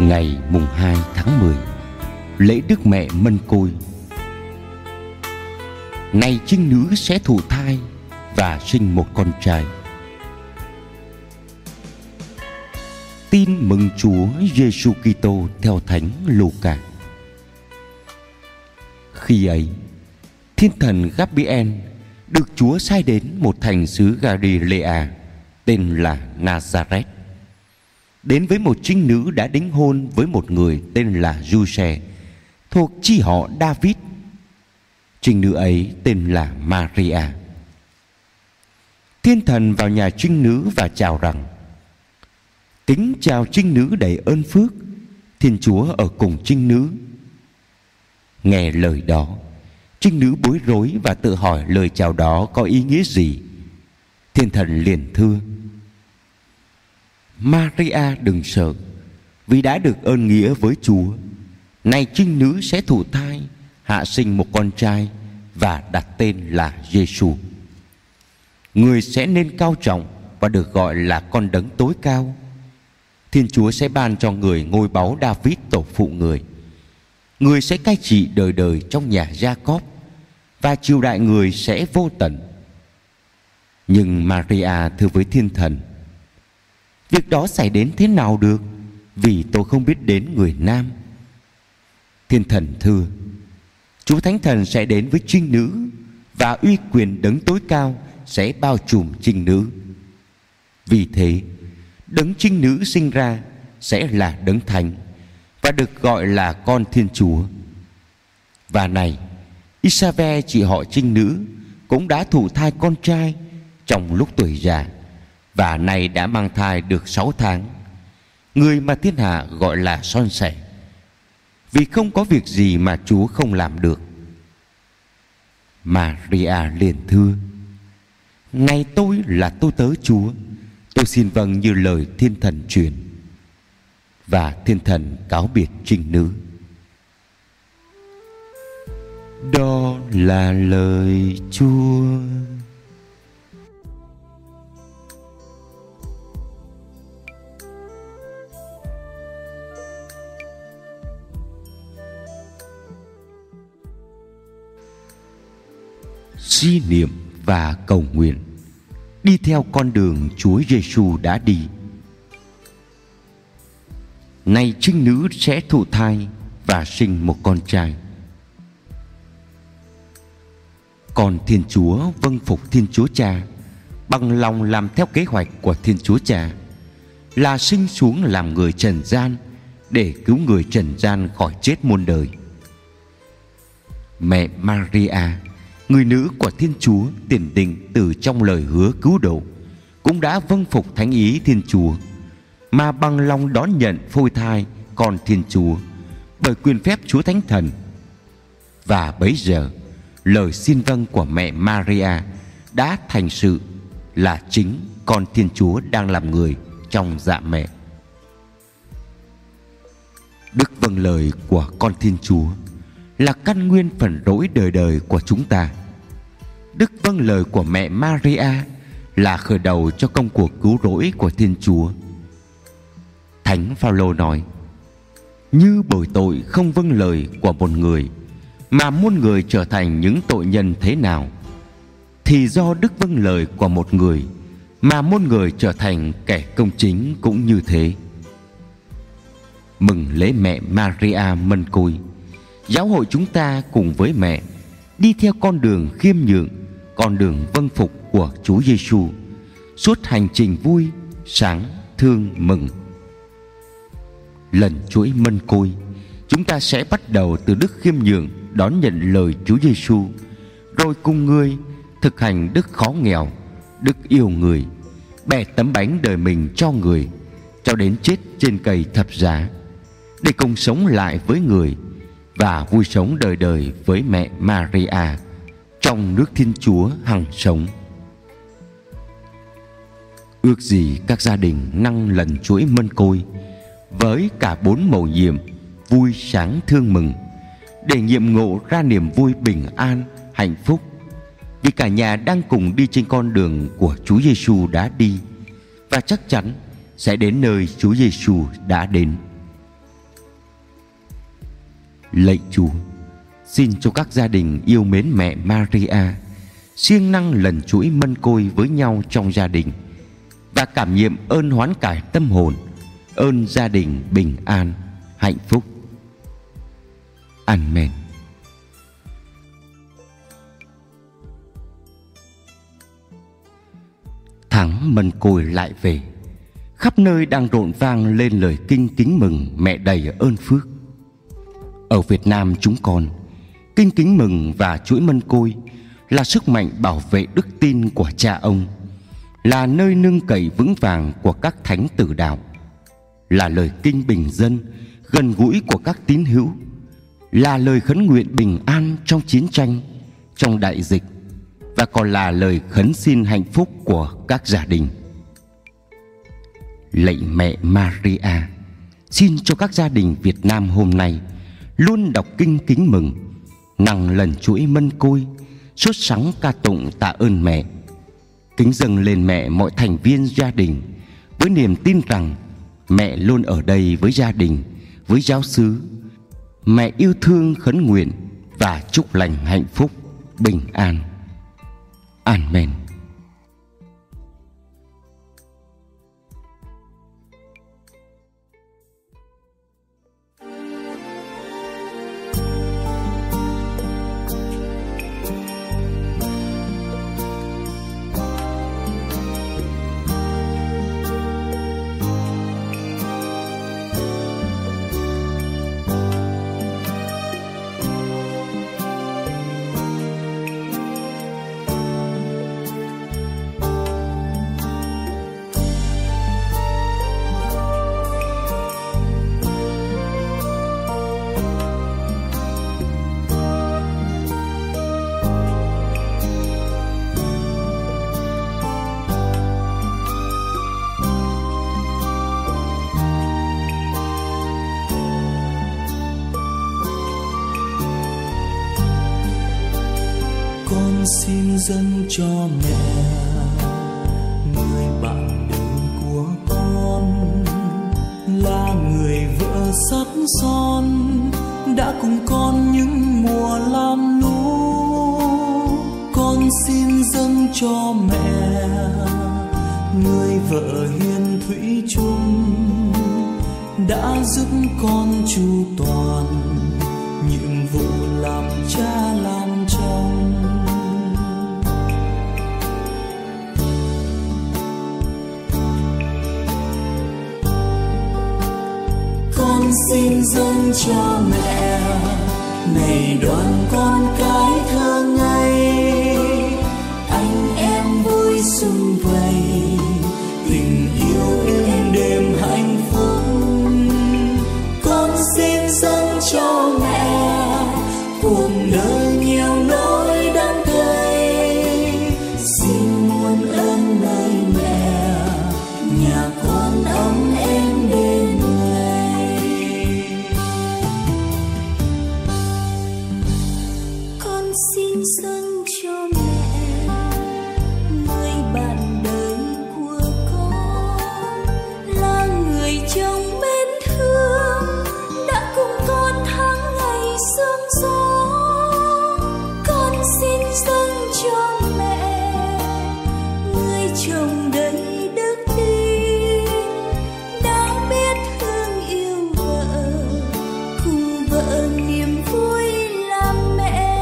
Ngày mùng 2 tháng 10, lễ Đức Mẹ Mân Côi. Này trinh nữ sẽ thụ thai và sinh một con trai. Tin mừng Chúa Giêsu Kitô theo Thánh Luca. Khi ấy, thiên thần Gabriel được Chúa sai đến một thành xứ Galilea tên là Nazareth, đến với một trinh nữ đã đính hôn với một người tên là Giuse, thuộc chi họ David. Trinh nữ ấy tên là Maria. Thiên thần vào nhà trinh nữ và chào rằng: Kính chào trinh nữ đầy ơn phước, Thiên Chúa ở cùng trinh nữ. Nghe lời đó, trinh nữ bối rối và tự hỏi lời chào đó có ý nghĩa gì. Thiên thần liền thưa: Maria, đừng sợ, vì đã được ơn nghĩa với Chúa. Này trinh nữ sẽ thụ thai, hạ sinh một con trai và đặt tên là Giêsu. Người sẽ nên cao trọng và được gọi là con đấng tối cao. Thiên Chúa sẽ ban cho người ngôi báu David tổ phụ người. Người sẽ cai trị đời đời trong nhà Gia-cóp, và triều đại người sẽ vô tận. Nhưng Maria thưa với thiên thần: Việc đó xảy đến thế nào được, vì tôi không biết đến người nam. Thiên thần thưa: Chúa Thánh Thần sẽ đến với trinh nữ, và uy quyền đấng tối cao sẽ bao trùm trinh nữ. Vì thế, đấng trinh nữ sinh ra sẽ là đấng thánh, và được gọi là con Thiên Chúa. Và này, Isabel chị họ trinh nữ cũng đã thụ thai con trai trong lúc tuổi già, và nay đã mang thai được 6 tháng, người mà thiên hạ gọi là son sẻ, vì không có việc gì mà Chúa không làm được. Maria liền thưa: Này tôi là tôi tớ Chúa, tôi xin vâng như lời thiên thần truyền. Và thiên thần cáo biệt trinh nữ. Đó là lời Chúa. Suy niệm và cầu nguyện đi theo con đường Chúa Giêsu đã đi. Này trinh nữ sẽ thụ thai và sinh một con trai. Còn Thiên Chúa vâng phục Thiên Chúa Cha, bằng lòng làm theo kế hoạch của Thiên Chúa Cha, là sinh xuống làm người trần gian để cứu người trần gian khỏi chết muôn đời. Mẹ Maria, người nữ của Thiên Chúa tiền định từ trong lời hứa cứu độ, cũng đã vâng phục thánh ý Thiên Chúa, mà bằng lòng đón nhận phôi thai con Thiên Chúa bởi quyền phép Chúa Thánh Thần. Và bấy giờ, lời xin vâng của mẹ Maria đã thành sự, là chính con Thiên Chúa đang làm người trong dạ mẹ. Đức vâng lời của con Thiên Chúa là căn nguyên phần rỗi đời đời của chúng ta. Đức vâng lời của mẹ Maria là khởi đầu cho công cuộc cứu rỗi của Thiên Chúa. Thánh Phaolô nói: Như bởi tội không vâng lời của một người mà muôn người trở thành những tội nhân thế nào, thì do đức vâng lời của một người mà muôn người trở thành kẻ công chính cũng như thế. Mừng lễ mẹ Maria Mân Côi, giáo hội chúng ta cùng với mẹ đi theo con đường khiêm nhường, con đường vâng phục của Chúa Giêsu, suốt hành trình vui, sáng, thương, mừng. Lần chuỗi Mân Côi, chúng ta sẽ bắt đầu từ đức khiêm nhường đón nhận lời Chúa Giêsu, rồi cùng người thực hành đức khó nghèo, đức yêu người, bẻ tấm bánh đời mình cho người, cho đến chết trên cây thập giá, để cùng sống lại với người và vui sống đời đời với mẹ Maria trong nước Thiên Chúa hằng sống. Ước gì các gia đình năng lần chuỗi Mân Côi với cả 4 mầu nhiệm vui, sáng, thương, mừng, để nghiệm ngộ ra niềm vui bình an, hạnh phúc, vì cả nhà đang cùng đi trên con đường của Chúa Giêsu đã đi, và chắc chắn sẽ đến nơi Chúa Giêsu đã đến. Lạy Chúa, xin cho các gia đình yêu mến mẹ Maria siêng năng lần chuỗi mân côi với nhau trong gia đình và cảm nghiệm ơn hoán cải tâm hồn, ơn gia đình bình an, hạnh phúc. Amen. Tháng mân côi lại về, khắp nơi đang rộn vang lên lời kinh kính mừng mẹ đầy ơn phước. Ở Việt Nam chúng con, kinh kính mừng và chuỗi mân côi là sức mạnh bảo vệ đức tin của cha ông, là nơi nương cậy vững vàng của các thánh tử đạo, là lời kinh bình dân gần gũi của các tín hữu, là lời khấn nguyện bình an trong chiến tranh, trong đại dịch, và còn là lời khấn xin hạnh phúc của các gia đình. Lạy mẹ Maria, xin cho các gia đình Việt Nam hôm nay luôn đọc kinh kính mừng, năng lần chuỗi mân côi, sốt sắng ca tụng tạ ơn mẹ, kính dâng lên mẹ mọi thành viên gia đình với niềm tin rằng mẹ luôn ở đây với gia đình, với giáo xứ. Mẹ yêu thương khấn nguyện và chúc lành hạnh phúc, bình an. Amen. Xin dâng cho mẹ người bạn đời của con, là người vợ sắt son đã cùng con những mùa lam lũ. Con xin dâng cho mẹ người vợ hiền thủy chung, đã giúp con chu toàn nhiệm vụ làm cha làm chồng. Con xin dâng cho mẹ này đoàn con cái thơ ngây, anh em vui sum vầy, tình yêu êm đềm hạnh phúc. Con xin dâng cho mẹ cuộc đời nhiều nỗi đắng cay, xin muôn ơn nơi mẹ, nhà con ấm êm đêm ngày. Con xin dâng cho mẹ người bạn đời của con, là người chồng mến thương đã cùng con tháng ngày sương gió. Con xin dâng cho mẹ người chồng đầy đức tin, đã biết thương yêu vợ, cùng vợ niềm vui làm mẹ.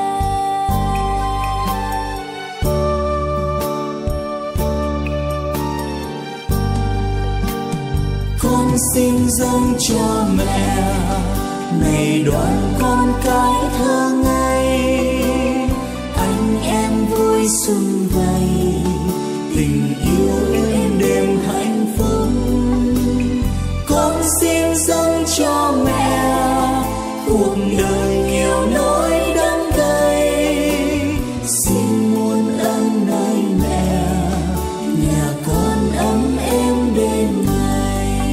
Con xin dâng cho mẹ này đoàn con cái thơ ngây, anh em vui sum vầy, tình yêu êm đềm hạnh phúc. Con xin dâng cho mẹ cuộc đời nhiều nỗi đắng cay, xin muôn ơn nơi mẹ, nhà con ấm êm đêm ngày.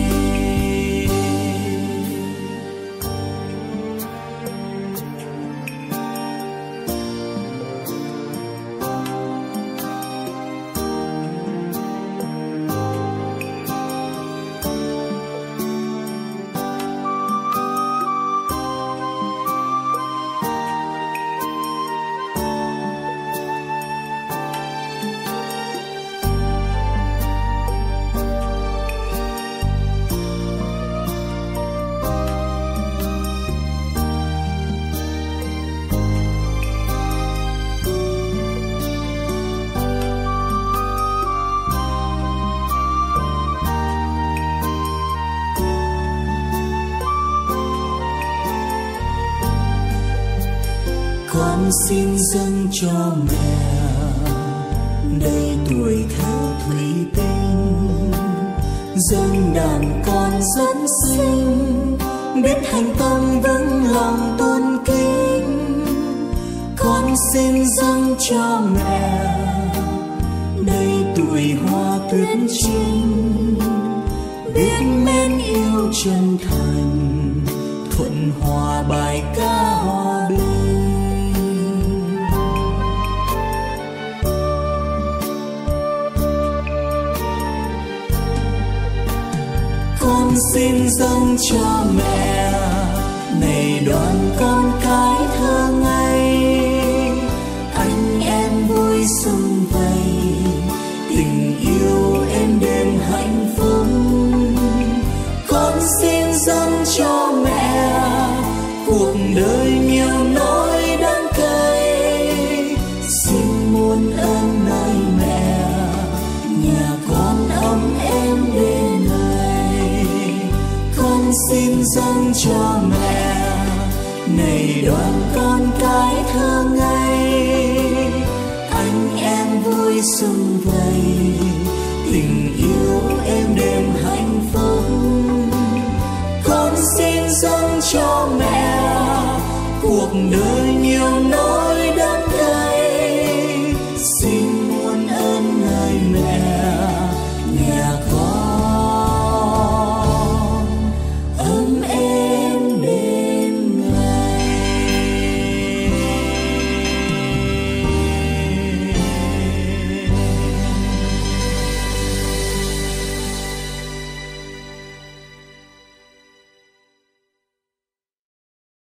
con xin dâng cho mẹ đầy tuổi thơ thủy tinh, dâng đàn con dẫn sinh biết thành tâm vững lòng tôn kính. Con xin dâng cho mẹ đầy tuổi hoa tuyết trinh, biết mến yêu chân thành thuận hòa bài ca hòa bình. Con xin dâng cho mẹ này đoàn con cái thơ ngây, anh em vui sum vầy, tình yêu êm đềm hạnh phúc. Con xin dâng cho mẹ cuộc đời nhiều nỗi đắng cay, xin muôn ơn nơi mẹ, nhà con ấm êm đêm này. Con xin dâng cho mẹ này đoàn con cái thơ ngây, anh em vui sum vầy, tình yêu êm đềm hạnh phúc. Con xin dâng cho mẹ cuộc đời nhiều nỗi